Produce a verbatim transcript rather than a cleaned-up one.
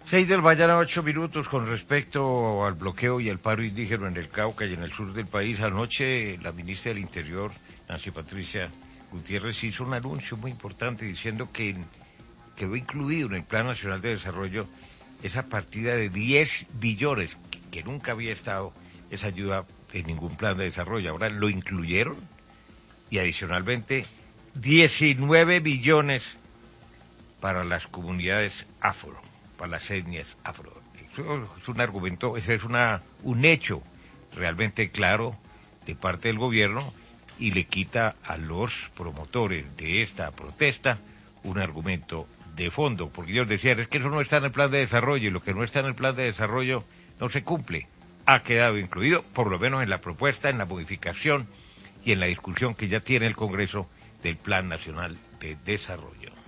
Seis de la mañana, ocho minutos. Con respecto al bloqueo y al paro indígena en el Cauca y en el sur del país, anoche la ministra del Interior, Nancy Patricia Gutiérrez, hizo un anuncio muy importante diciendo que quedó incluido en el Plan Nacional de Desarrollo esa partida de diez billones, que nunca había estado esa ayuda en ningún plan de desarrollo. Ahora lo incluyeron y adicionalmente diecinueve billones para las comunidades afro, para las etnias afro. Eso es un argumento, ese es una, un hecho realmente claro de parte del gobierno y le quita a los promotores de esta protesta un argumento de fondo, porque ellos decían, es que eso no está en el plan de desarrollo y lo que no está en el plan de desarrollo no se cumple. Ha quedado incluido, por lo menos en la propuesta, en la modificación y en la discusión que ya tiene el Congreso del Plan Nacional de Desarrollo.